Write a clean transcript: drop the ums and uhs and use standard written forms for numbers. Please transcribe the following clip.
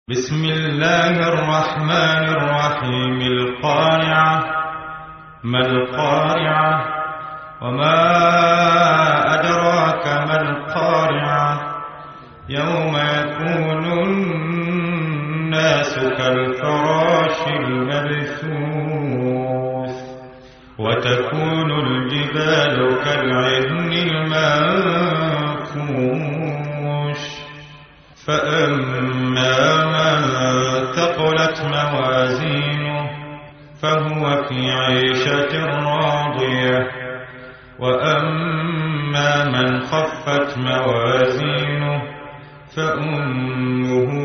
بسم الله الرحمن الرحيم. القارعة. ما القارعة؟ وما أدراك ما القارعة؟ يوم يكون الناس كالفراش المبثوث وتكون الجبال كالعهن المنفوش. فأما من ثقلت موازينه فهو في عيشة راضية، وأما من خفت موازينه فأمه